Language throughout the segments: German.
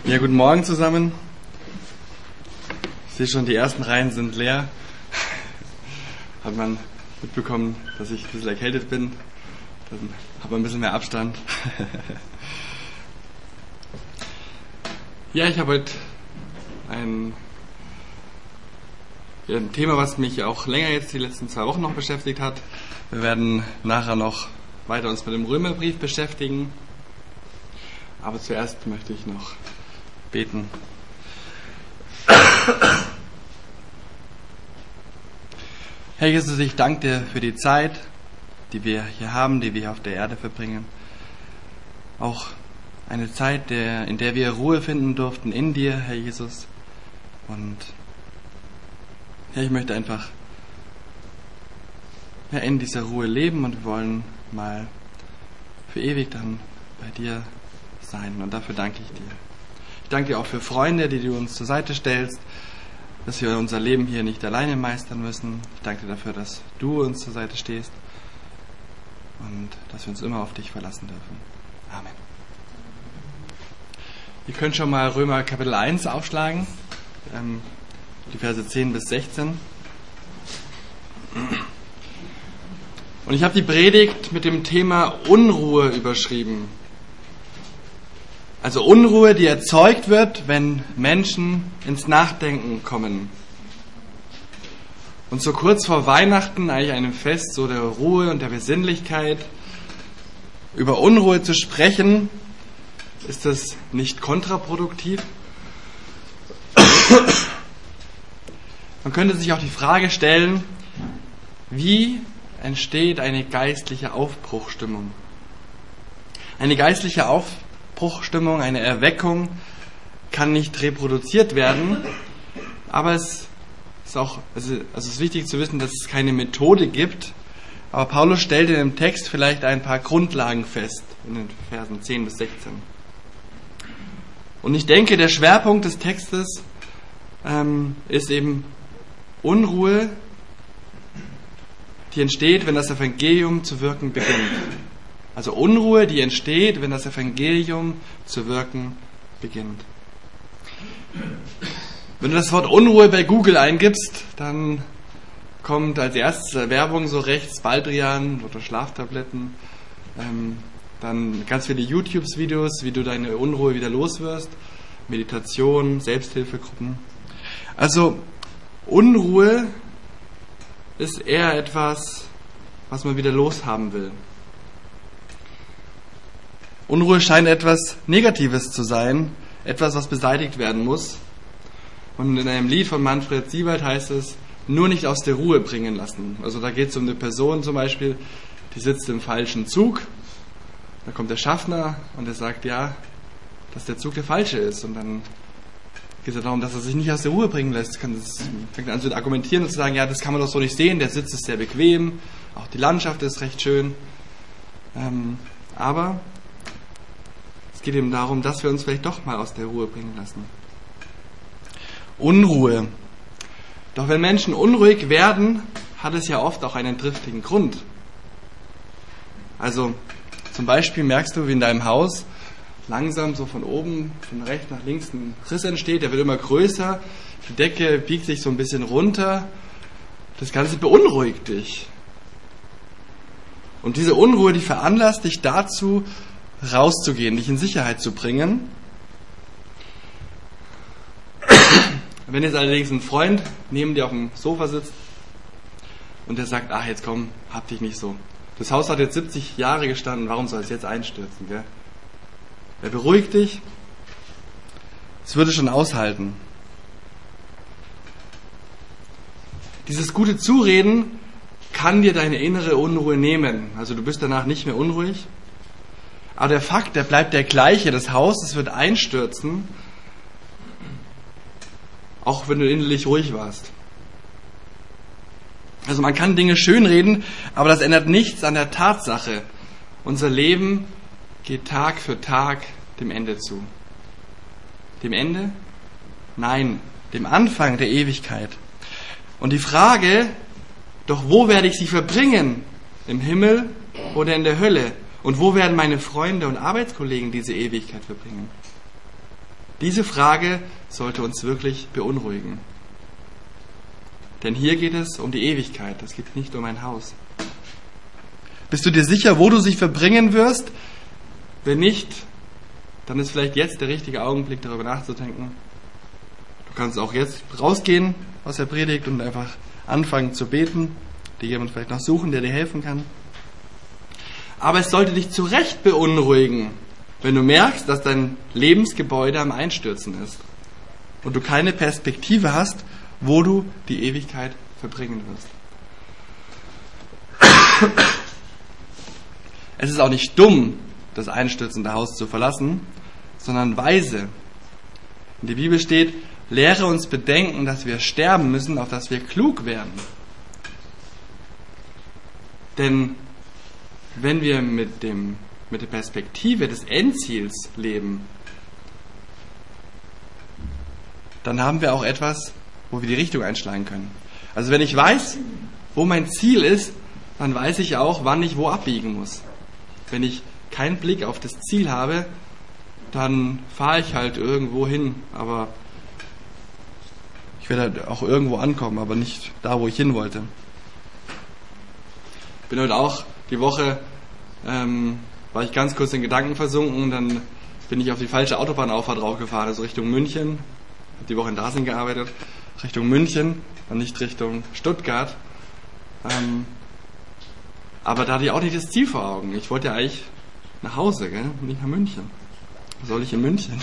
Ja, guten Morgen zusammen. Ich sehe schon, die ersten Reihen sind leer. Hat man mitbekommen, dass ich ein bisschen erkältet bin. Dann hat man ein bisschen mehr Abstand. Ja, ich habe heute ein Thema, was mich auch länger jetzt die letzten 2 Wochen noch beschäftigt hat. Wir werden nachher noch weiter uns mit dem Römerbrief beschäftigen. Aber zuerst möchte ich noch beten. Herr Jesus, ich danke dir für die Zeit, die wir hier haben, die wir hier auf der Erde verbringen. Auch eine Zeit, in der wir Ruhe finden durften in dir, Herr Jesus. Und Herr, ich möchte einfach in dieser Ruhe leben und wir wollen mal für ewig dann bei dir sein. Und dafür danke ich dir. Ich danke dir auch für Freunde, die du uns zur Seite stellst, dass wir unser Leben hier nicht alleine meistern müssen. Ich danke dir dafür, dass du uns zur Seite stehst und dass wir uns immer auf dich verlassen dürfen. Amen. Ihr könnt schon mal Römer Kapitel 1 aufschlagen, die Verse 10 bis 16. Und ich habe die Predigt mit dem Thema Unruhe überschrieben. Also Unruhe, die erzeugt wird, wenn Menschen ins Nachdenken kommen. Und so kurz vor Weihnachten, eigentlich einem Fest so der Ruhe und der Besinnlichkeit, über Unruhe zu sprechen, ist das nicht kontraproduktiv? Man könnte sich auch die Frage stellen, wie entsteht eine geistliche Aufbruchstimmung? Eine geistliche Aufbruchstimmung, eine Erweckung kann nicht reproduziert werden, aber es ist auch, es ist wichtig zu wissen, dass es keine Methode gibt, aber Paulus stellt in dem Text vielleicht ein paar Grundlagen fest, in den Versen 10 bis 16. Und ich denke, der Schwerpunkt des Textes ist eben Unruhe, die entsteht, wenn das Evangelium zu wirken beginnt. Also Unruhe, die entsteht, wenn das Evangelium zu wirken beginnt. Wenn du das Wort Unruhe bei Google eingibst, dann kommt als erstes Werbung so rechts Baldrian oder Schlaftabletten, dann ganz viele YouTube-Videos, wie du deine Unruhe wieder loswirst, Meditation, Selbsthilfegruppen. Also Unruhe ist eher etwas, was man wieder loshaben will. Unruhe scheint etwas Negatives zu sein, etwas, was beseitigt werden muss. Und in einem Lied von Manfred Siebert heißt es, nur nicht aus der Ruhe bringen lassen. Also da geht es um eine Person zum Beispiel, die sitzt im falschen Zug. Da kommt der Schaffner und er sagt, ja, dass der Zug der falsche ist. Und dann geht es darum, dass er sich nicht aus der Ruhe bringen lässt. Fängt an zu argumentieren und zu sagen, ja, das kann man doch so nicht sehen, der Sitz ist sehr bequem, auch die Landschaft ist recht schön. Aber es geht eben darum, dass wir uns vielleicht doch mal aus der Ruhe bringen lassen. Unruhe. Doch wenn Menschen unruhig werden, hat es ja oft auch einen triftigen Grund. Also zum Beispiel merkst du, wie in deinem Haus langsam so von oben, von rechts nach links ein Riss entsteht, der wird immer größer, die Decke biegt sich so ein bisschen runter, das Ganze beunruhigt dich. Und diese Unruhe, die veranlasst dich dazu, rauszugehen, dich in Sicherheit zu bringen. Wenn jetzt allerdings ein Freund neben dir auf dem Sofa sitzt und der sagt, ach jetzt komm, hab dich nicht so. Das Haus hat jetzt 70 Jahre gestanden, warum soll es jetzt einstürzen, gell? Er beruhigt dich, es würde schon aushalten. Dieses gute Zureden kann dir deine innere Unruhe nehmen. Also du bist danach nicht mehr unruhig. Aber der Fakt, der bleibt der gleiche. Das Haus, es wird einstürzen, auch wenn du innerlich ruhig warst. Also man kann Dinge schönreden, aber das ändert nichts an der Tatsache. Unser Leben geht Tag für Tag dem Ende zu. Dem Ende? Nein, dem Anfang der Ewigkeit. Und die Frage, doch wo werde ich sie verbringen? Im Himmel oder in der Hölle? Und wo werden meine Freunde und Arbeitskollegen diese Ewigkeit verbringen? Diese Frage sollte uns wirklich beunruhigen. Denn hier geht es um die Ewigkeit, es geht nicht um ein Haus. Bist du dir sicher, wo du sie verbringen wirst? Wenn nicht, dann ist vielleicht jetzt der richtige Augenblick, darüber nachzudenken. Du kannst auch jetzt rausgehen aus der Predigt und einfach anfangen zu beten, dir jemand vielleicht noch suchen, der dir helfen kann. Aber es sollte dich zu Recht beunruhigen, wenn du merkst, dass dein Lebensgebäude am Einstürzen ist und du keine Perspektive hast, wo du die Ewigkeit verbringen wirst. Es ist auch nicht dumm, das einstürzende Haus zu verlassen, sondern weise. In der Bibel steht, lehre uns bedenken, dass wir sterben müssen, auf dass wir klug werden. Denn wenn wir mit der Perspektive des Endziels leben, dann haben wir auch etwas, wo wir die Richtung einschlagen können. Also wenn ich weiß, wo mein Ziel ist, dann weiß ich auch, wann ich wo abbiegen muss. Wenn ich keinen Blick auf das Ziel habe, dann fahre ich halt irgendwo hin, aber ich werde halt auch irgendwo ankommen, aber nicht da, wo ich hin wollte. Ich bin heute auch die Woche, war ich ganz kurz in Gedanken versunken, dann bin ich auf die falsche Autobahnauffahrt draufgefahren, also Richtung München. Ich habe die Woche in Dasing gearbeitet, Richtung München und nicht Richtung Stuttgart. Aber da hatte ich auch nicht das Ziel vor Augen. Ich wollte ja eigentlich nach Hause, gell? Nicht nach München. Was soll ich in München?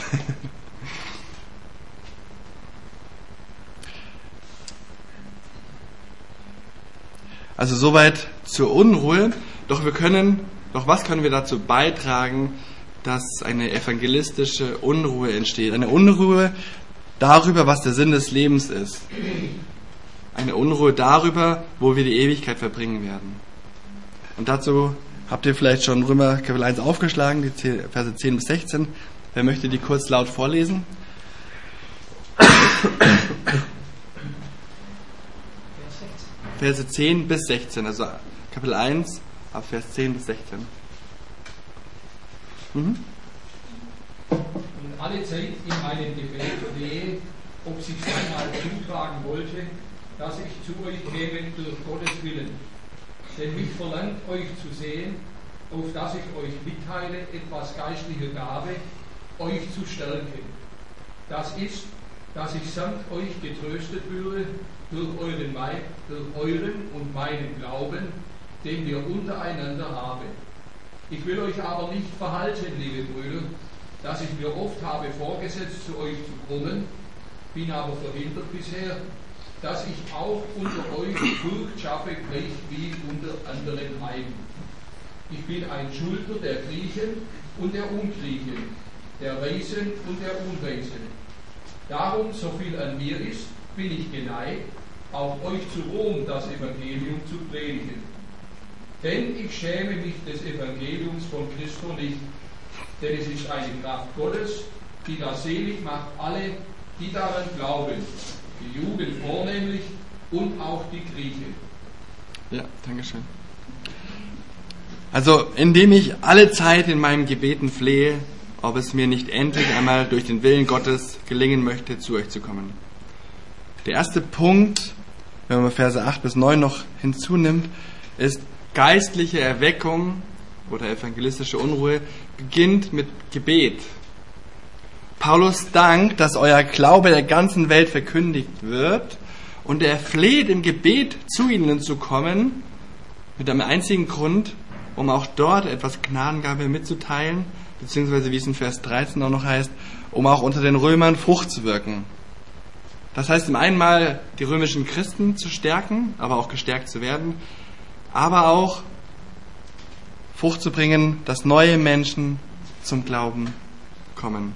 Also soweit zur Unruhe. Doch was können wir dazu beitragen, dass eine evangelistische Unruhe entsteht? Eine Unruhe darüber, was der Sinn des Lebens ist. Eine Unruhe darüber, wo wir die Ewigkeit verbringen werden. Und dazu habt ihr vielleicht schon Römer Kapitel 1 aufgeschlagen, die Verse 10 bis 16. Wer möchte die kurz laut vorlesen? Verse 10 bis 16, also Kapitel 1, ab Vers 10 bis 16. Und alle Zeit in meinem Gebet flehe, ob sich einmal zutragen wollte, dass ich zu euch käme durch Gottes Willen. Denn mich verlangt euch zu sehen, auf dass ich euch mitteile, etwas geistliche Gabe, euch zu stärken. Das ist, dass ich samt euch getröstet würde durch euren und meinen Glauben, den wir untereinander haben. Ich will euch aber nicht verhalten, liebe Brüder, dass ich mir oft habe vorgesetzt, zu euch zu kommen, bin aber verhindert bisher, dass ich auch unter euch Furcht schaffe, gleich wie unter anderen Heiden. Ich bin ein Schuldner der Griechen und der Ungriechen, der Weisen und der Unweisen. Darum, so viel an mir ist, bin ich geneigt, auch euch zu Rom das Evangelium zu predigen. Denn ich schäme mich des Evangeliums von Christo nicht, denn es ist eine Kraft Gottes, die da selig macht alle, die daran glauben, die Juden vornehmlich und auch die Griechen. Ja, Dankeschön. Also, indem ich alle Zeit in meinen Gebeten flehe, ob es mir nicht endlich einmal durch den Willen Gottes gelingen möchte, zu euch zu kommen. Der erste Punkt, wenn man Verse 8 bis 9 noch hinzunimmt, ist geistliche Erweckung oder evangelistische Unruhe beginnt mit Gebet. Paulus dankt, dass euer Glaube der ganzen Welt verkündigt wird und er fleht im Gebet zu ihnen zu kommen, mit einem einzigen Grund, um auch dort etwas Gnadengabe mitzuteilen, beziehungsweise wie es in Vers 13 auch noch heißt, um auch unter den Römern Frucht zu wirken. Das heißt, zum einen mal die römischen Christen zu stärken, aber auch gestärkt zu werden, aber auch Frucht zu bringen, dass neue Menschen zum Glauben kommen.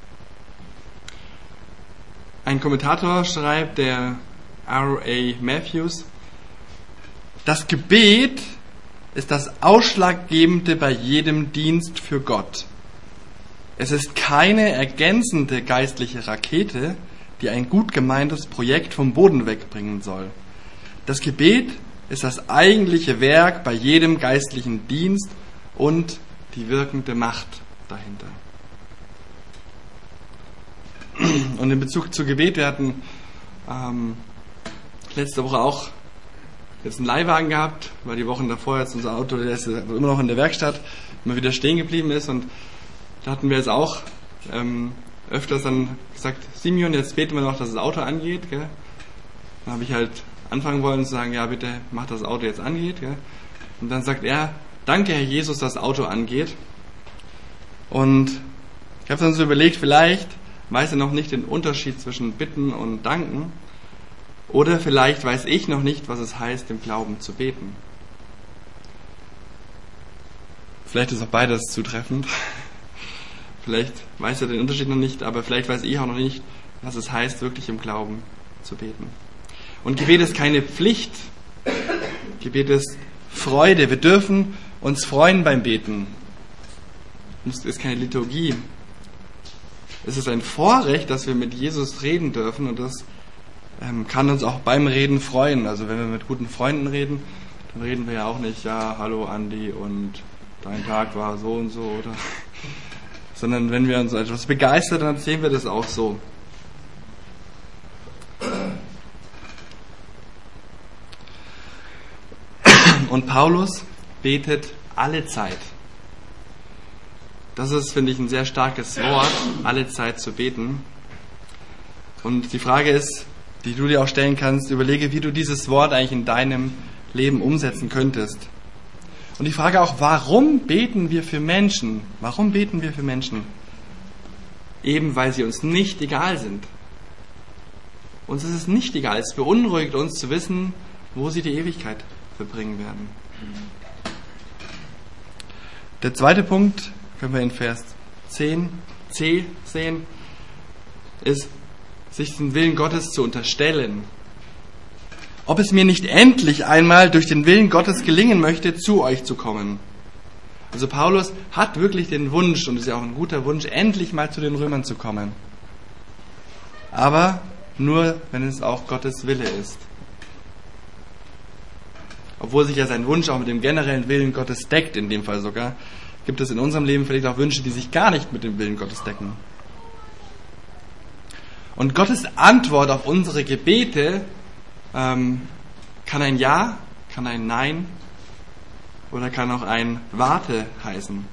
Ein Kommentator schreibt, der R.A. Matthews, das Gebet ist das Ausschlaggebende bei jedem Dienst für Gott. Es ist keine ergänzende geistliche Rakete, die ein gut gemeintes Projekt vom Boden wegbringen soll. Das Gebet ist das eigentliche Werk bei jedem geistlichen Dienst und die wirkende Macht dahinter. Und in Bezug zu Gebet, wir hatten letzte Woche auch jetzt einen Leihwagen gehabt, weil die Wochen davor jetzt unser Auto, der ist immer noch in der Werkstatt, immer wieder stehen geblieben ist, und da hatten wir jetzt auch öfters dann gesagt, Simeon, jetzt beten wir noch, dass das Auto angeht, gell? Dann habe ich halt anfangen wollen zu sagen, ja bitte mach, dass das Auto jetzt angeht, gell? Und dann sagt er, danke Herr Jesus, dass das Auto angeht. Und ich habe dann so überlegt, vielleicht weiß er noch nicht den Unterschied zwischen bitten und danken, oder vielleicht weiß ich noch nicht, was es heißt, im Glauben zu beten. Vielleicht ist auch beides zutreffend. Vielleicht weiß er den Unterschied noch nicht, aber vielleicht weiß ich auch noch nicht, was es heißt, wirklich im Glauben zu beten. Und Gebet ist keine Pflicht. Gebet ist Freude. Wir dürfen uns freuen beim Beten. Es ist keine Liturgie. Es ist ein Vorrecht, dass wir mit Jesus reden dürfen, und das kann uns auch beim Reden freuen. Also wenn wir mit guten Freunden reden, dann reden wir ja auch nicht, ja, hallo Andi und dein Tag war so und so, oder? Sondern wenn wir uns etwas begeistern, dann sehen wir das auch so. Und Paulus betet alle Zeit. Das ist, finde ich, ein sehr starkes Wort, alle Zeit zu beten. Und die Frage ist, die du dir auch stellen kannst, überlege, wie du dieses Wort eigentlich in deinem Leben umsetzen könntest. Und die Frage auch, warum beten wir für Menschen? Warum beten wir für Menschen? Eben, weil sie uns nicht egal sind. Uns ist es nicht egal. Es beunruhigt uns zu wissen, wo sie die Ewigkeit verbringen werden. Der zweite Punkt, können wir in Vers 10c sehen, ist, sich den Willen Gottes zu unterstellen. Ob es mir nicht endlich einmal durch den Willen Gottes gelingen möchte, zu euch zu kommen. Also Paulus hat wirklich den Wunsch, und es ist ja auch ein guter Wunsch, endlich mal zu den Römern zu kommen. Aber nur, wenn es auch Gottes Wille ist. Obwohl sich ja sein Wunsch auch mit dem generellen Willen Gottes deckt, in dem Fall sogar, gibt es in unserem Leben vielleicht auch Wünsche, die sich gar nicht mit dem Willen Gottes decken. Und Gottes Antwort auf unsere Gebete kann ein Ja, kann ein Nein oder kann auch ein Warte heißen.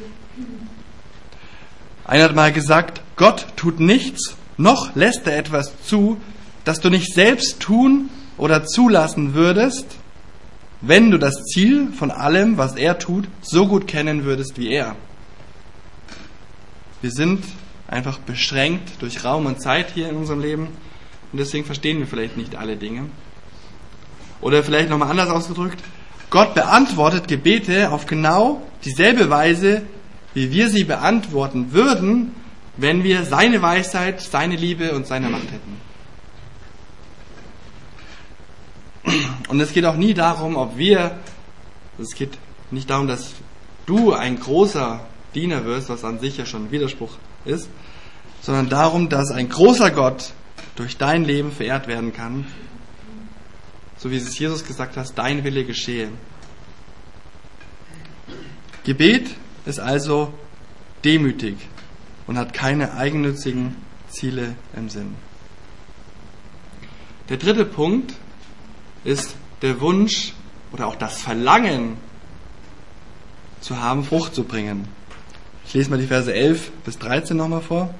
Einer hat mal gesagt, Gott tut nichts, noch lässt er etwas zu, das du nicht selbst tun oder zulassen würdest, wenn du das Ziel von allem, was er tut, so gut kennen würdest wie er. Wir sind einfach beschränkt durch Raum und Zeit hier in unserem Leben, und deswegen verstehen wir vielleicht nicht alle Dinge. Oder vielleicht nochmal anders ausgedrückt, Gott beantwortet Gebete auf genau dieselbe Weise, wie wir sie beantworten würden, wenn wir seine Weisheit, seine Liebe und seine Macht hätten. Und es geht auch nie darum, es geht nicht darum, dass du ein großer Diener wirst, was an sich ja schon ein Widerspruch ist, sondern darum, dass ein großer Gott durch dein Leben verehrt werden kann, so wie es Jesus gesagt hat, dein Wille geschehe. Gebet ist also demütig und hat keine eigennützigen Ziele im Sinn. Der dritte Punkt ist der Wunsch oder auch das Verlangen zu haben, Frucht zu bringen. Ich lese mal die Verse 11 bis 13 nochmal vor.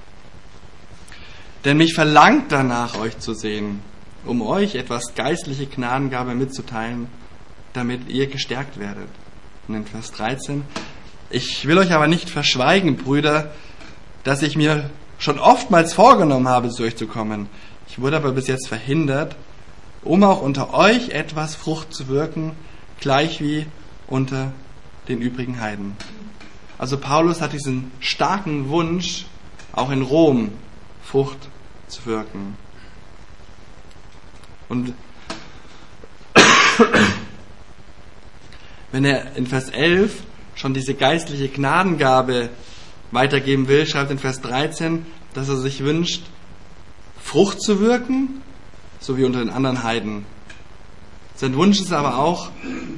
Denn mich verlangt danach, euch zu sehen, um euch etwas geistliche Gnadengabe mitzuteilen, damit ihr gestärkt werdet. Und in Vers 13, ich will euch aber nicht verschweigen, Brüder, dass ich mir schon oftmals vorgenommen habe, zu euch zu kommen. Ich wurde aber bis jetzt verhindert, um auch unter euch etwas Frucht zu wirken, gleich wie unter den übrigen Heiden. Also Paulus hat diesen starken Wunsch, auch in Rom Frucht zu wirken. Und wenn er in Vers 11 schon diese geistliche Gnadengabe weitergeben will, schreibt in Vers 13, dass er sich wünscht, Frucht zu wirken, so wie unter den anderen Heiden. Sein Wunsch ist aber auch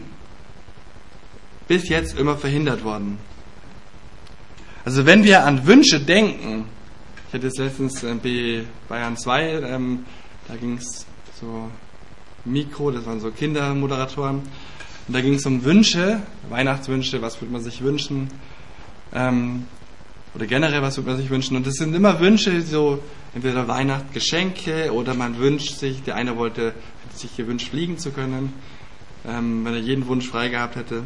bis jetzt immer verhindert worden. Also wenn wir an Wünsche denken, Ich hatte jetzt letztens bei Bayern 2, da ging es so Mikro, das waren so Kindermoderatoren. Und da ging es um Wünsche, Weihnachtswünsche, was würde man sich wünschen? Oder generell, was würde man sich wünschen? Und das sind immer Wünsche, so entweder Weihnachtsgeschenke oder man wünscht sich, der eine hätte sich gewünscht, fliegen zu können, wenn er jeden Wunsch frei gehabt hätte.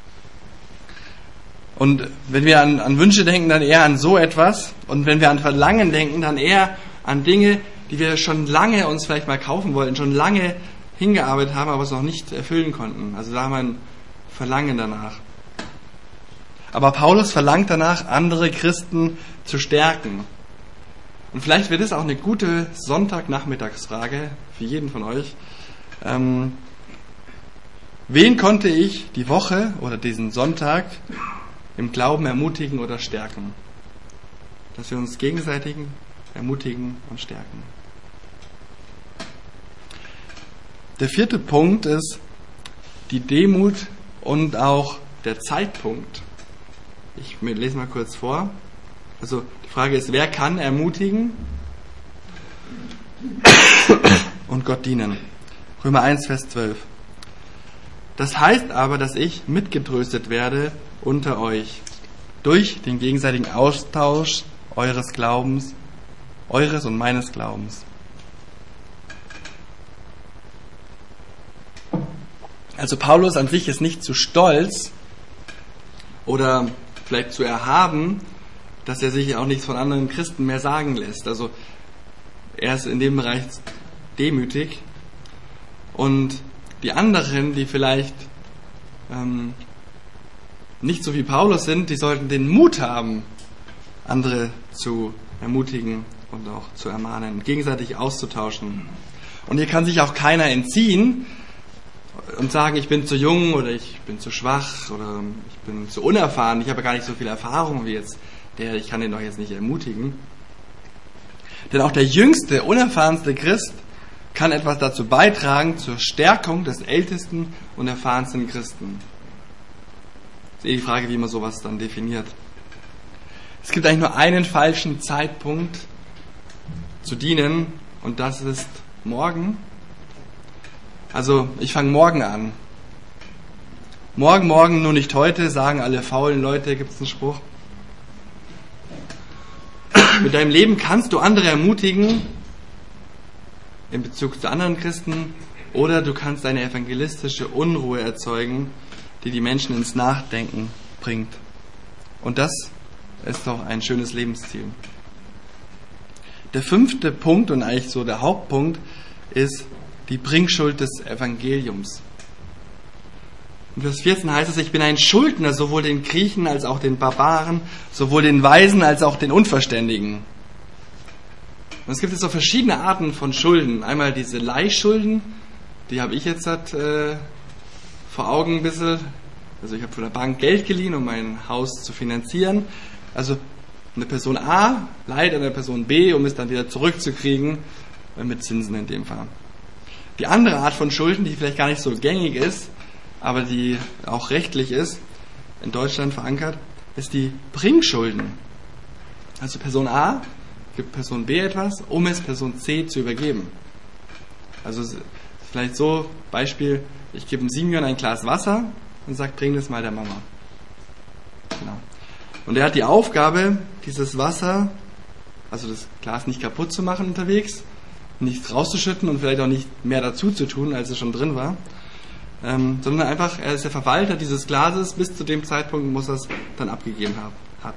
Und wenn wir an Wünsche denken, dann eher an so etwas. Und wenn wir an Verlangen denken, dann eher an Dinge, die wir schon lange uns vielleicht mal kaufen wollten, schon lange hingearbeitet haben, aber es noch nicht erfüllen konnten. Also da haben wir ein Verlangen danach. Aber Paulus verlangt danach, andere Christen zu stärken. Und vielleicht wird es auch eine gute Sonntagnachmittagsfrage für jeden von euch. Wen konnte ich die Woche oder diesen Sonntag im Glauben ermutigen oder stärken? Dass wir uns gegenseitig ermutigen und stärken. Der 4. Punkt ist die Demut und auch der Zeitpunkt. Ich lese mal kurz vor. Also die Frage ist, wer kann ermutigen und Gott dienen? Römer 1, Vers 12. Das heißt aber, dass ich mitgetröstet werde unter euch durch den gegenseitigen Austausch eures Glaubens, eures und meines Glaubens. Also Paulus an sich ist nicht zu stolz oder vielleicht zu erhaben, dass er sich auch nichts von anderen Christen mehr sagen lässt. Also er ist in dem Bereich demütig. Und die anderen, die vielleicht nicht so wie Paulus sind, die sollten den Mut haben, andere zu ermutigen und auch zu ermahnen, gegenseitig auszutauschen. Und hier kann sich auch keiner entziehen und sagen, ich bin zu jung oder ich bin zu schwach oder ich bin zu unerfahren, ich habe gar nicht so viel Erfahrung wie jetzt der, ich kann den doch jetzt nicht ermutigen. Denn auch der jüngste, unerfahrenste Christ kann etwas dazu beitragen zur Stärkung des ältesten und erfahrensten Christen. Das ist die Frage, wie man sowas dann definiert. Es gibt eigentlich nur einen falschen Zeitpunkt zu dienen und das ist morgen. Also ich fange morgen an. Morgen, nur nicht heute, sagen alle faulen Leute, gibt es einen Spruch. Mit deinem Leben kannst du andere ermutigen in Bezug zu anderen Christen oder du kannst eine evangelistische Unruhe erzeugen, die die Menschen ins Nachdenken bringt. Und das ist doch ein schönes Lebensziel. Der 5. Punkt und eigentlich so der Hauptpunkt ist die Bringschuld des Evangeliums. In Vers 14 heißt es, ich bin ein Schuldner, sowohl den Griechen als auch den Barbaren, sowohl den Weisen als auch den Unverständigen. Und es gibt jetzt so verschiedene Arten von Schulden. Einmal diese Leihschulden, die habe ich jetzt vor Augen ein bisschen. Also ich habe von der Bank Geld geliehen, um mein Haus zu finanzieren. Also eine Person A leiht an der Person B, um es dann wieder zurückzukriegen, mit Zinsen in dem Fall. Die andere Art von Schulden, die vielleicht gar nicht so gängig ist, aber die auch rechtlich ist, in Deutschland verankert, ist die Bringschulden. Also Person A gibt Person B etwas, um es Person C zu übergeben. Also vielleicht so, Beispiel, ich gebe dem Simeon ein Glas Wasser und sage, bring das mal der Mama. Genau. Und er hat die Aufgabe, dieses Wasser, also das Glas nicht kaputt zu machen unterwegs, nichts rauszuschütten und vielleicht auch nicht mehr dazu zu tun, als es schon drin war, sondern einfach, er ist der Verwalter dieses Glases, bis zu dem Zeitpunkt muss er es dann abgegeben hat.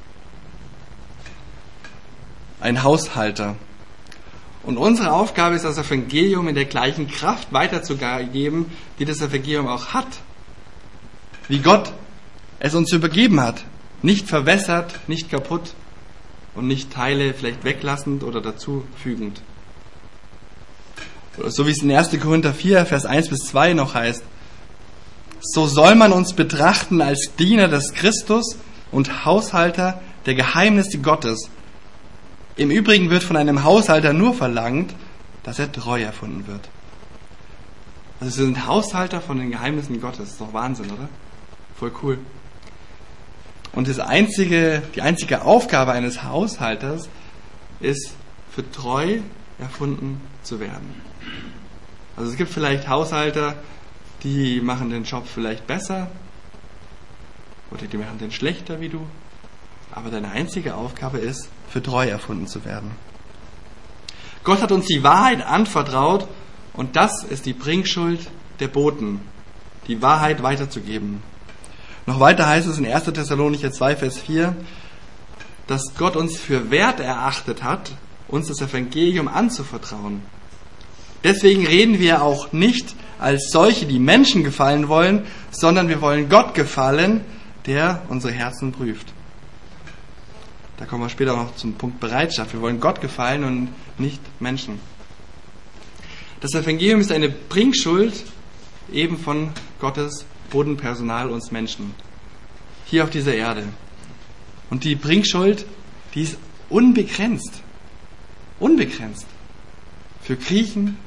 Ein Haushalter. Und unsere Aufgabe ist, das Evangelium in der gleichen Kraft weiterzugeben, wie das Evangelium auch hat. Wie Gott es uns übergeben hat. Nicht verwässert, nicht kaputt und nicht Teile vielleicht weglassend oder dazufügend. So wie es in 1. Korinther 4, Vers 1 bis 2 noch heißt. So soll man uns betrachten als Diener des Christus und Haushalter der Geheimnisse Gottes. Im Übrigen wird von einem Haushalter nur verlangt, dass er treu erfunden wird. Also wir sind Haushalter von den Geheimnissen Gottes. Das ist doch Wahnsinn, oder? Voll cool. Und die einzige Aufgabe eines Haushalters ist, für treu erfunden zu werden. Also es gibt vielleicht Haushalter, die machen den Job vielleicht besser oder die machen den schlechter wie du, aber deine einzige Aufgabe ist, für treu erfunden zu werden. Gott hat uns die Wahrheit anvertraut und das ist die Bringschuld der Boten, die Wahrheit weiterzugeben. Noch weiter heißt es in 1. Thessalonicher 2, Vers 4, dass Gott uns für wert erachtet hat, uns das Evangelium anzuvertrauen. Deswegen reden wir auch nicht als solche, die Menschen gefallen wollen, sondern wir wollen Gott gefallen, der unsere Herzen prüft. Da kommen wir später noch zum Punkt Bereitschaft. Wir wollen Gott gefallen und nicht Menschen. Das Evangelium ist eine Bringschuld eben von Gottes Bodenpersonal, uns Menschen, hier auf dieser Erde. Und die Bringschuld, die ist unbegrenzt. Unbegrenzt. Für Griechen,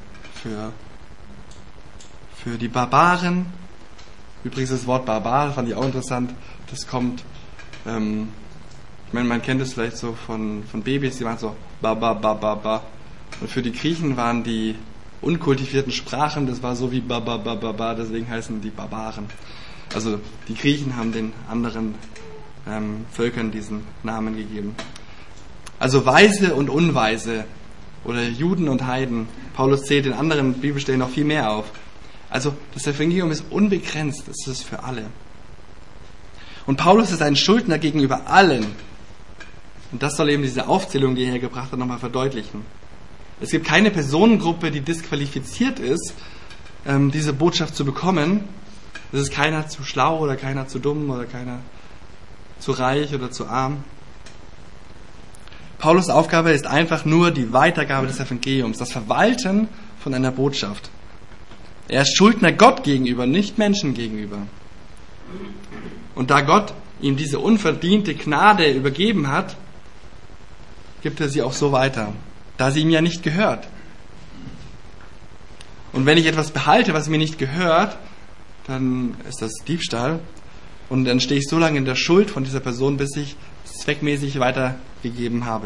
für die Barbaren. Übrigens das Wort Barbar fand ich auch interessant. Das kommt, ich meine, man kennt es vielleicht so von Babys, die waren so ba, ba, ba, ba, ba. Und für die Griechen waren die unkultivierten Sprachen, das war so wie ba, ba, ba, ba, ba, deswegen heißen die Barbaren. Also die Griechen haben den anderen Völkern diesen Namen gegeben. Also Weise und Unweise oder Juden und Heiden. Paulus zählt in anderen Bibelstellen noch viel mehr auf. Also das Evangelium ist unbegrenzt, es ist für alle. Und Paulus ist ein Schuldner gegenüber allen. Und das soll eben diese Aufzählung, die er hier gebracht hat, nochmal verdeutlichen. Es gibt keine Personengruppe, die disqualifiziert ist, diese Botschaft zu bekommen. Es ist keiner zu schlau oder keiner zu dumm oder keiner zu reich oder zu arm. Paulus' Aufgabe ist einfach nur die Weitergabe des Evangeliums, das Verwalten von einer Botschaft. Er ist Schuldner Gott gegenüber, nicht Menschen gegenüber. Und da Gott ihm diese unverdiente Gnade übergeben hat, gibt er sie auch so weiter, da sie ihm ja nicht gehört. Und wenn ich etwas behalte, was mir nicht gehört, dann ist das Diebstahl. Und dann stehe ich so lange in der Schuld von dieser Person, bis ich es zweckmäßig weitergegeben habe.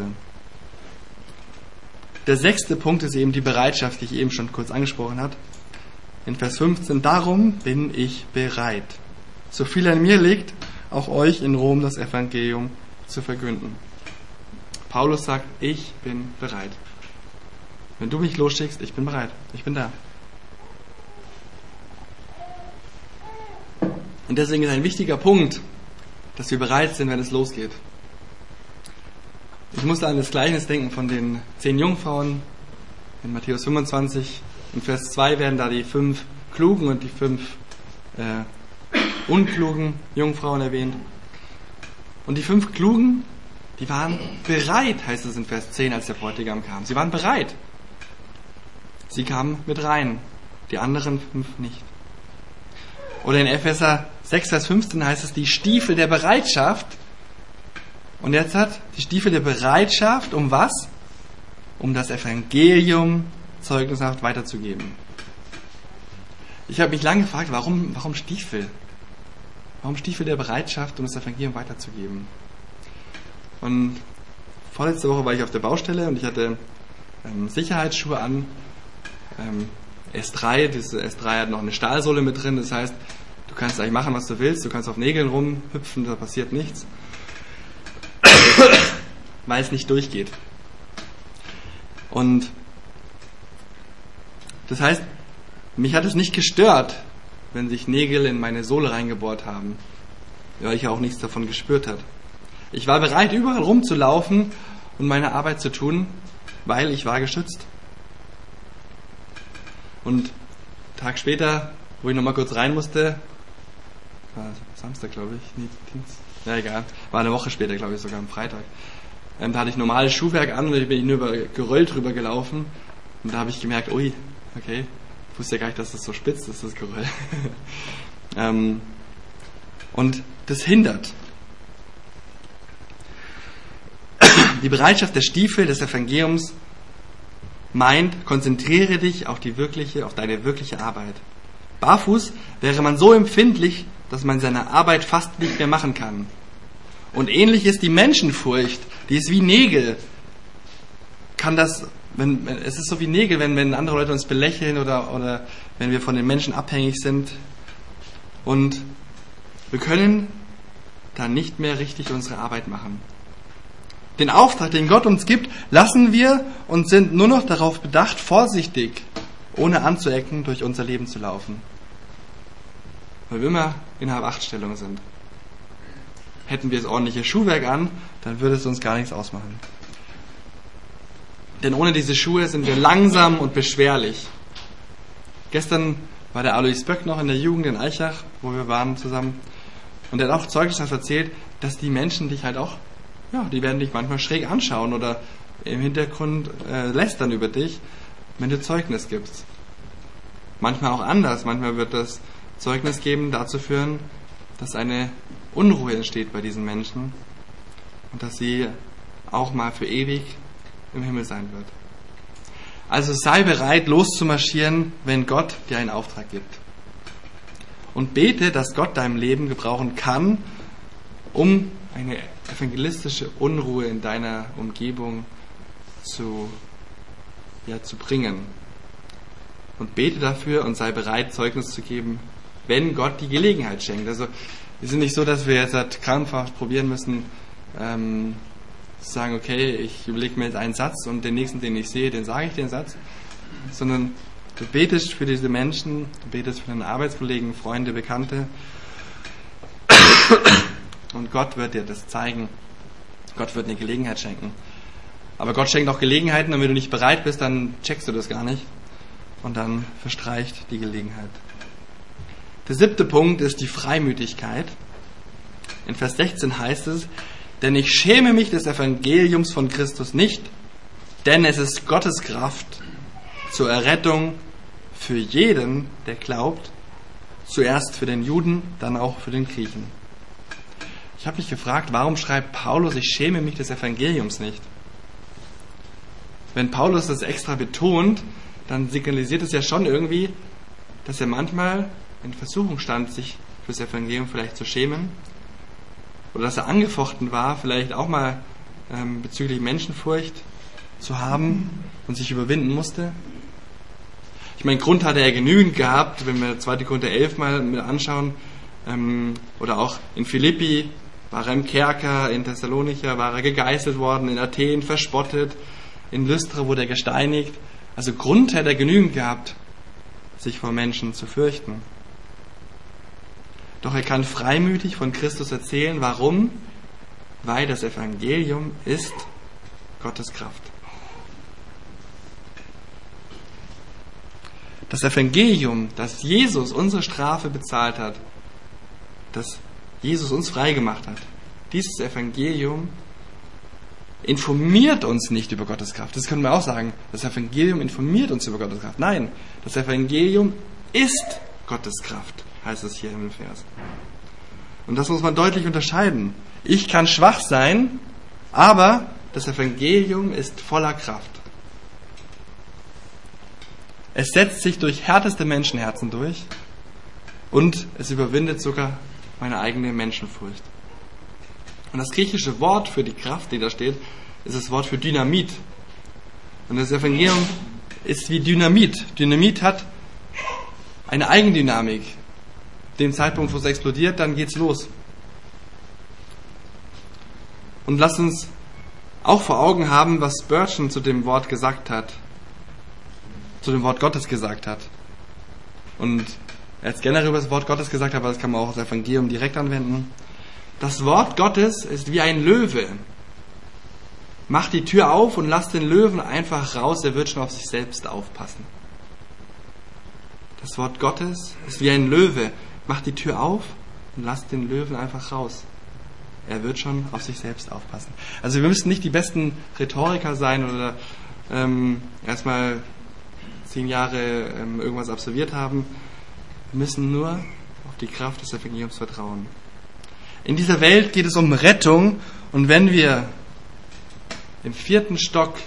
Der 6. Punkt ist eben die Bereitschaft, die ich eben schon kurz angesprochen habe. In Vers 15, darum bin ich bereit, so viel an mir liegt, auch euch in Rom das Evangelium zu verkünden. Paulus sagt, ich bin bereit. Wenn du mich losschickst, ich bin bereit, ich bin da. Und deswegen ist ein wichtiger Punkt, dass wir bereit sind, wenn es losgeht. Ich musste an das Gleichnis denken von den 10 Jungfrauen in Matthäus 25. In Vers 2 werden da die 5 klugen und die 5 unklugen Jungfrauen erwähnt. Und die 5 klugen, die waren bereit, heißt es in Vers 10, als der Bräutigam kam. Sie waren bereit. Sie kamen mit rein, die anderen 5 nicht. Oder in Epheser 6, Vers 15 heißt es, die Stiefel der Bereitschaft. Und jetzt hat die Stiefel der Bereitschaft, um was? Um das Evangelium zeugnishaft weiterzugeben. Ich habe mich lange gefragt, warum Stiefel? Warum Stiefel der Bereitschaft, um das Evangelium weiterzugeben? Und vorletzte Woche war ich auf der Baustelle und ich hatte Sicherheitsschuhe an. S3, diese S3 hat noch eine Stahlsohle mit drin, das heißt, du kannst eigentlich machen, was du willst, du kannst auf Nägeln rumhüpfen, da passiert nichts, weil es nicht durchgeht. Und das heißt, mich hat es nicht gestört, wenn sich Nägel in meine Sohle reingebohrt haben, weil ich ja auch nichts davon gespürt habe. Ich war bereit, überall rumzulaufen und meine Arbeit zu tun, weil ich war geschützt. Und einen Tag später, wo ich nochmal kurz rein musste, war Samstag, glaube ich, nee, Dienstag, ja egal, war eine Woche später, glaube ich, sogar am Freitag. Da hatte ich normales Schuhwerk an und ich bin nur über Geröll drüber gelaufen und da habe ich gemerkt, ui, okay, ich wusste ja gar nicht, dass das so spitz ist, das Geröll. Und das hindert. Die Bereitschaft der Stiefel des Evangeliums meint, konzentriere dich auf deine wirkliche Arbeit. Barfuß wäre man so empfindlich, dass man seine Arbeit fast nicht mehr machen kann. Und ähnlich ist die Menschenfurcht, die ist wie Nägel. kann das, es ist so wie Nägel, wenn andere Leute uns belächeln oder wenn wir von den Menschen abhängig sind. Und wir können dann nicht mehr richtig unsere Arbeit machen. Den Auftrag, den Gott uns gibt, lassen wir und sind nur noch darauf bedacht, vorsichtig, ohne anzuecken, durch unser Leben zu laufen. Weil wir immer in Halb-Acht-Stellung sind. Hätten wir das ordentliche Schuhwerk an, dann würde es uns gar nichts ausmachen. Denn ohne diese Schuhe sind wir langsam und beschwerlich. Gestern war der Alois Böck noch in der Jugend in Eichach, wo wir waren zusammen. Und er hat auch Zeugnis erzählt, dass die Menschen dich halt auch, die werden dich manchmal schräg anschauen oder im Hintergrund lästern über dich, wenn du Zeugnis gibst. Manchmal auch anders. Manchmal wird das Zeugnis geben dazu führen, dass eine Unruhe entsteht bei diesen Menschen und dass sie auch mal für ewig im Himmel sein wird. Also sei bereit, loszumarschieren, wenn Gott dir einen Auftrag gibt. Und bete, dass Gott dein Leben gebrauchen kann, um eine evangelistische Unruhe in deiner Umgebung zu bringen. Und bete dafür und sei bereit, Zeugnis zu geben, wenn Gott die Gelegenheit schenkt. Also wir sind nicht so, dass wir jetzt krampfhaft probieren müssen, zu sagen, okay, ich überlege mir jetzt einen Satz und den nächsten, den ich sehe, den sage ich den Satz. Sondern du betest für diese Menschen, du betest für deine Arbeitskollegen, Freunde, Bekannte. Und Gott wird dir das zeigen. Gott wird eine Gelegenheit schenken. Aber Gott schenkt auch Gelegenheiten und wenn du nicht bereit bist, dann checkst du das gar nicht. Und dann verstreicht die Gelegenheit. Der 7. Punkt ist die Freimütigkeit. In Vers 16 heißt es, denn ich schäme mich des Evangeliums von Christus nicht, denn es ist Gottes Kraft zur Errettung für jeden, der glaubt, zuerst für den Juden, dann auch für den Griechen. Ich habe mich gefragt, warum schreibt Paulus, ich schäme mich des Evangeliums nicht? Wenn Paulus das extra betont, dann signalisiert es ja schon irgendwie, dass er manchmal in Versuchung stand, sich für das Evangelium vielleicht zu schämen. Oder dass er angefochten war, vielleicht auch mal bezüglich Menschenfurcht zu haben und sich überwinden musste. Ich meine, Grund hatte er genügend gehabt, wenn wir 2. Korinther 11 mal mit anschauen. Oder auch in Philippi war er im Kerker, in Thessalonicher war er gegeißelt worden, in Athen verspottet, in Lystra wurde er gesteinigt. Also Grund hätte er genügend gehabt, sich vor Menschen zu fürchten. Doch er kann freimütig von Christus erzählen. Warum? Weil das Evangelium ist Gottes Kraft. Das Evangelium, dass Jesus unsere Strafe bezahlt hat, dass Jesus uns freigemacht hat, dieses Evangelium informiert uns nicht über Gottes Kraft. Das können wir auch sagen. Das Evangelium informiert uns über Gottes Kraft. Nein, das Evangelium ist Gottes Kraft, heißt es hier im Vers. Und das muss man deutlich unterscheiden. Ich kann schwach sein, aber das Evangelium ist voller Kraft. Es setzt sich durch härteste Menschenherzen durch und es überwindet sogar meine eigene Menschenfurcht. Und das griechische Wort für die Kraft, die da steht, ist das Wort für Dynamit. Und das Evangelium ist wie Dynamit. Dynamit hat eine Eigendynamik. Dem Zeitpunkt, wo es explodiert, dann geht's los. Und lasst uns auch vor Augen haben, was Spurgeon zu dem Wort gesagt hat. Zu dem Wort Gottes gesagt hat. Und er hat generell über das Wort Gottes gesagt, aber das kann man auch das Evangelium direkt anwenden. Das Wort Gottes ist wie ein Löwe. Mach die Tür auf und lass den Löwen einfach raus, er wird schon auf sich selbst aufpassen. Das Wort Gottes ist wie ein Löwe. Mach die Tür auf und lass den Löwen einfach raus. Er wird schon auf sich selbst aufpassen. Also wir müssen nicht die besten Rhetoriker sein oder erstmal 10 Jahre irgendwas absolviert haben. Wir müssen nur auf die Kraft des Evangeliums vertrauen. In dieser Welt geht es um Rettung und wenn wir im 4. Stock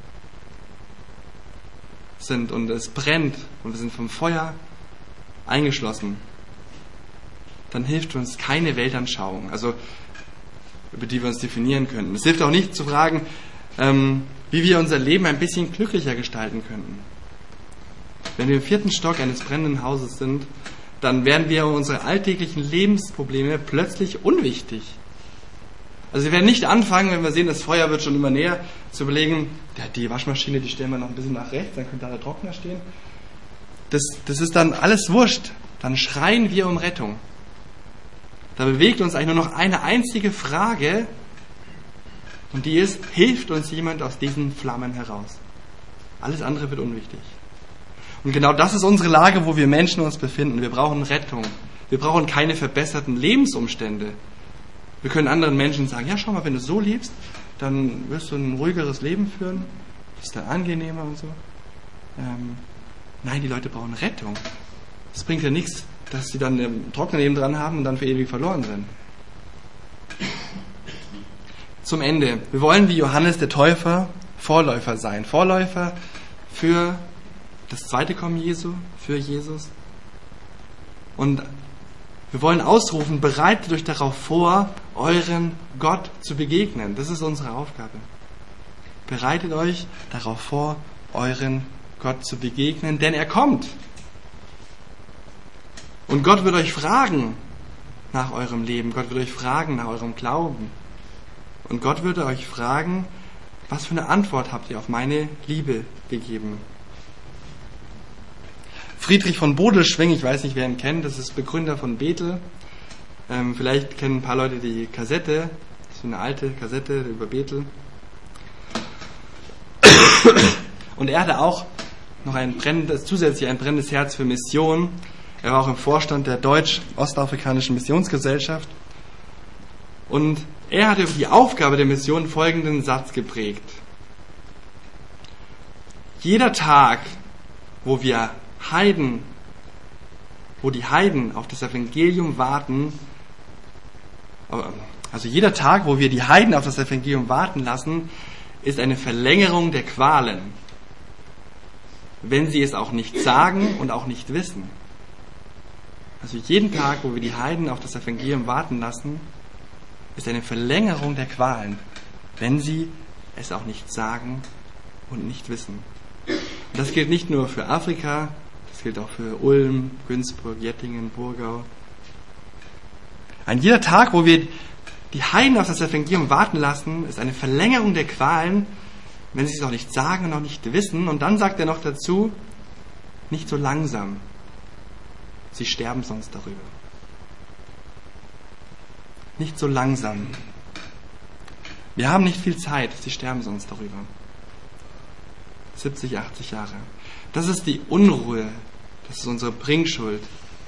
sind und es brennt und wir sind vom Feuer eingeschlossen, dann hilft uns keine Weltanschauung, also über die wir uns definieren könnten. Es hilft auch nicht zu fragen, wie wir unser Leben ein bisschen glücklicher gestalten könnten. Wenn wir im 4. Stock eines brennenden Hauses sind, dann werden wir unsere alltäglichen Lebensprobleme plötzlich unwichtig. Also wir werden nicht anfangen, wenn wir sehen, das Feuer wird schon immer näher, zu überlegen, ja, die Waschmaschine, die stellen wir noch ein bisschen nach rechts, dann könnte da der Trockner stehen. Das ist dann alles wurscht. Dann schreien wir um Rettung. Da bewegt uns eigentlich nur noch eine einzige Frage, und die ist, hilft uns jemand aus diesen Flammen heraus? Alles andere wird unwichtig. Und genau das ist unsere Lage, wo wir Menschen uns befinden. Wir brauchen Rettung. Wir brauchen keine verbesserten Lebensumstände. Wir können anderen Menschen sagen, ja, schau mal, wenn du so lebst, dann wirst du ein ruhigeres Leben führen. Das ist dann angenehmer und so. Nein, die Leute brauchen Rettung. Es bringt ja nichts, dass sie dann einen Trockner neben dran haben und dann für ewig verloren sind. Zum Ende. Wir wollen wie Johannes der Täufer Vorläufer sein. Vorläufer für das zweite Kommen Jesu, für Jesus. Und wir wollen ausrufen, bereitet euch darauf vor, euren Gott zu begegnen. Das ist unsere Aufgabe. Bereitet euch darauf vor, euren Gott zu begegnen, denn er kommt. Und Gott wird euch fragen nach eurem Leben. Gott wird euch fragen nach eurem Glauben. Und Gott würde euch fragen, was für eine Antwort habt ihr auf meine Liebe gegeben? Friedrich von Bodelschwingh, ich weiß nicht, wer ihn kennt, das ist Begründer von Bethel. Vielleicht kennen ein paar Leute die Kassette, das ist eine alte Kassette über Bethel. Und er hatte auch noch zusätzlich ein brennendes Herz für Mission. Er war auch im Vorstand der Deutsch-Ostafrikanischen Missionsgesellschaft. Und er hatte für die Aufgabe der Mission folgenden Satz geprägt. Jeder Tag, wo die Heiden auf das Evangelium warten, also jeder Tag, wo wir die Heiden auf das Evangelium warten lassen, ist eine Verlängerung der Qualen, wenn sie es auch nicht sagen und auch nicht wissen. Also jeden Tag, wo wir die Heiden auf das Evangelium warten lassen, ist eine Verlängerung der Qualen, wenn sie es auch nicht sagen und nicht wissen. Und das gilt nicht nur für Afrika, das gilt auch für Ulm, Günzburg, Jettingen, Burgau. An jeder Tag, wo wir die Heiden auf das Evangelium warten lassen, ist eine Verlängerung der Qualen, wenn sie es auch nicht sagen und auch nicht wissen. Und dann sagt er noch dazu, nicht so langsam. Sie sterben sonst darüber. Nicht so langsam. Wir haben nicht viel Zeit, sie sterben sonst darüber. 70, 80 Jahre. Das ist die Unruhe, das ist unsere Bringschuld.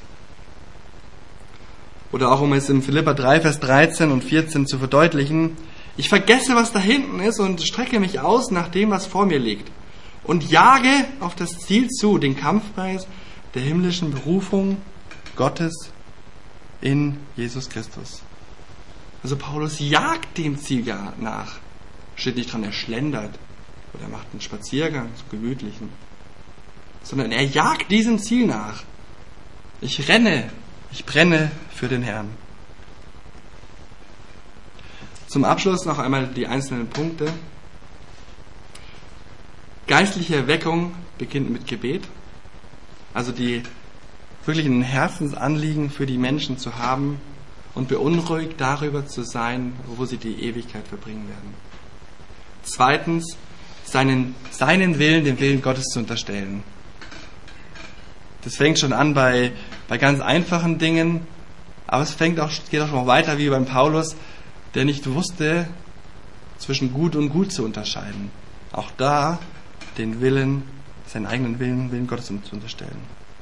Oder auch um es in Philipper 3, Vers 13 und 14 zu verdeutlichen, ich vergesse, was da hinten ist und strecke mich aus nach dem, was vor mir liegt und jage auf das Ziel zu, den Kampfpreis der himmlischen Berufung Gottes in Jesus Christus. Also Paulus jagt dem Ziel nach. Steht nicht dran, er schlendert oder er macht einen Spaziergang, so gemütlichen, sondern er jagt diesem Ziel nach. Ich brenne für den Herrn. Zum Abschluss noch einmal die einzelnen Punkte. Geistliche Erweckung beginnt mit Gebet. Also wirklich ein Herzensanliegen für die Menschen zu haben und beunruhigt darüber zu sein, wo sie die Ewigkeit verbringen werden. Zweitens, seinen Willen, dem Willen Gottes zu unterstellen. Das fängt schon an bei ganz einfachen Dingen, aber es geht auch noch weiter wie beim Paulus, der nicht wusste, zwischen Gut und Gut zu unterscheiden. Auch da seinen eigenen Willen Gottes zu unterstellen.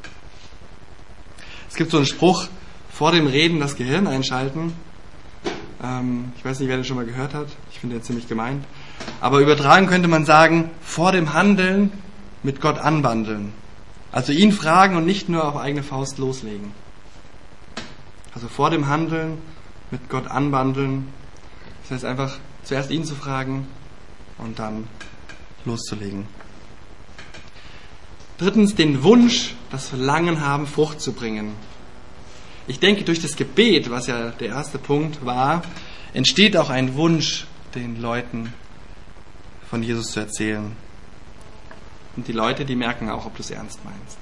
Es gibt so einen Spruch, vor dem Reden das Gehirn einschalten. Ich weiß nicht, wer den schon mal gehört hat. Ich finde den ziemlich gemein. Aber übertragen könnte man sagen, vor dem Handeln mit Gott anbandeln. Also ihn fragen und nicht nur auf eigene Faust loslegen. Also vor dem Handeln mit Gott anbandeln. Das heißt einfach zuerst ihn zu fragen und dann loszulegen. Drittens, den Wunsch, das Verlangen haben, Frucht zu bringen. Ich denke, durch das Gebet, was ja der erste Punkt war, entsteht auch ein Wunsch, den Leuten von Jesus zu erzählen. Und die Leute, die merken auch, ob du es ernst meinst.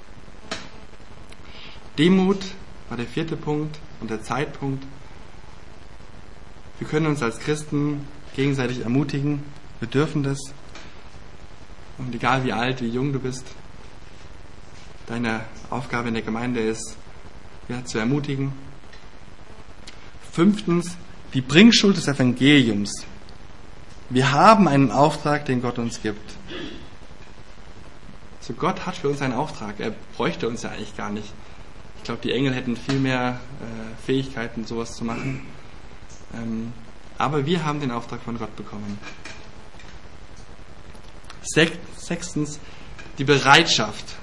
Demut war der 4. Punkt und der Zeitpunkt. Wir können uns als Christen gegenseitig ermutigen. Wir dürfen das. Und egal wie alt, wie jung du bist, deine Aufgabe in der Gemeinde ist, zu ermutigen. 5. Die Bringschuld des Evangeliums. Wir haben einen Auftrag, den Gott uns gibt. So, Gott hat für uns einen Auftrag. Er bräuchte uns ja eigentlich gar nicht. Ich glaube, die Engel hätten viel mehr Fähigkeiten, sowas zu machen. Aber wir haben den Auftrag von Gott bekommen. 6. Die Bereitschaft.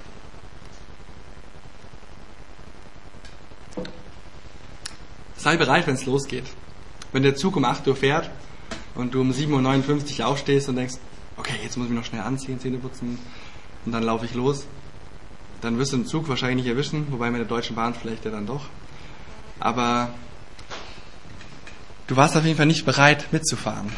Sei bereit, wenn es losgeht. Wenn der Zug um 8 Uhr fährt und du um 7:59 Uhr aufstehst und denkst, okay, jetzt muss ich mich noch schnell anziehen, Zähne putzen und dann laufe ich los, dann wirst du den Zug wahrscheinlich nicht erwischen, wobei mit der Deutschen Bahn vielleicht ja dann doch. Aber du warst auf jeden Fall nicht bereit mitzufahren.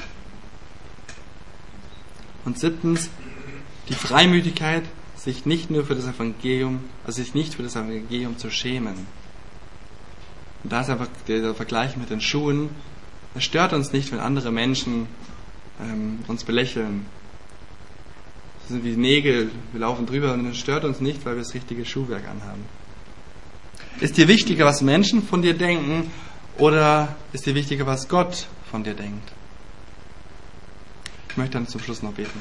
Und 7. Die Freimütigkeit, sich nicht für das Evangelium zu schämen. Und da ist einfach der Vergleich mit den Schuhen. Es stört uns nicht, wenn andere Menschen uns belächeln. Das sind wie Nägel, wir laufen drüber und es stört uns nicht, weil wir das richtige Schuhwerk anhaben. Ist dir wichtiger, was Menschen von dir denken, oder ist dir wichtiger, was Gott von dir denkt? Ich möchte dann zum Schluss noch beten.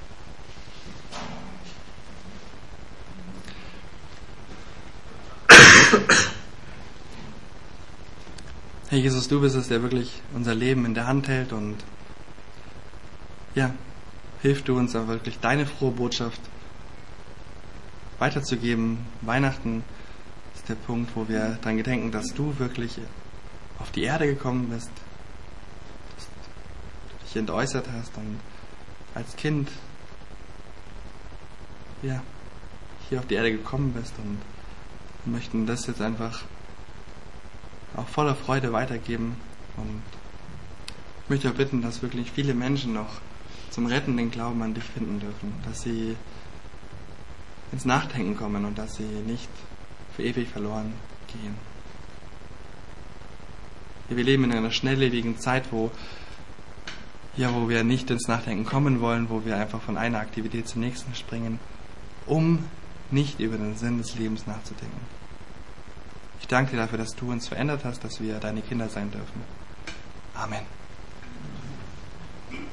Herr Jesus, du bist es, der wirklich unser Leben in der Hand hält, und ja, hilf du uns auch wirklich deine frohe Botschaft weiterzugeben. Weihnachten ist der Punkt, wo wir daran gedenken, dass du wirklich auf die Erde gekommen bist, dass du dich entäußert hast und als Kind hier auf die Erde gekommen bist, und wir möchten das jetzt einfach auch voller Freude weitergeben. Und ich möchte auch bitten, dass wirklich viele Menschen noch zum rettenden Glauben an dich finden dürfen, dass sie ins Nachdenken kommen und dass sie nicht für ewig verloren gehen. Wir leben in einer schnelllebigen Zeit, wo wir nicht ins Nachdenken kommen wollen, wo wir einfach von einer Aktivität zur nächsten springen, um nicht über den Sinn des Lebens nachzudenken. Ich danke dir dafür, dass du uns verändert hast, dass wir deine Kinder sein dürfen. Amen.